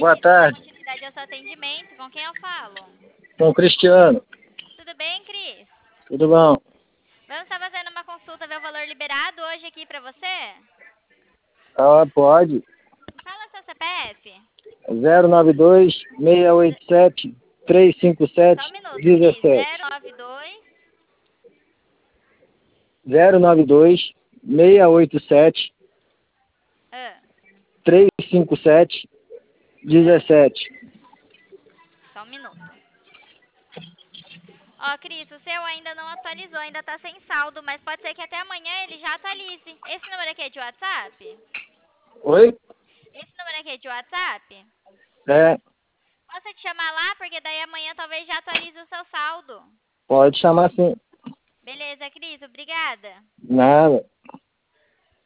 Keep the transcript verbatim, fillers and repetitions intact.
Boa Cris, dá tarde. continuidade ao seu atendimento. Com quem eu falo? Com o Cristiano. Tudo bem, Cris? Tudo bom? Vamos estar fazendo uma consulta, ver o valor liberado hoje aqui pra você? Ah, pode. Fala seu C P F. zero nove dois, seis oito sete, três cinco Só um sete, minuto, Cris. dezessete. zero nove dois. zero nove dois, seis oito sete, Ah, três cinco sete, ah, dezessete. só um minuto. Ó, Cris, o seu ainda não atualizou, ainda tá sem saldo, mas pode ser que até amanhã ele já atualize. Esse número aqui é de WhatsApp? Oi? Esse número aqui é de WhatsApp? É, Posso te chamar lá? Porque daí amanhã talvez já atualize o seu saldo. pode chamar assim. Beleza, Cris, obrigada. Nada.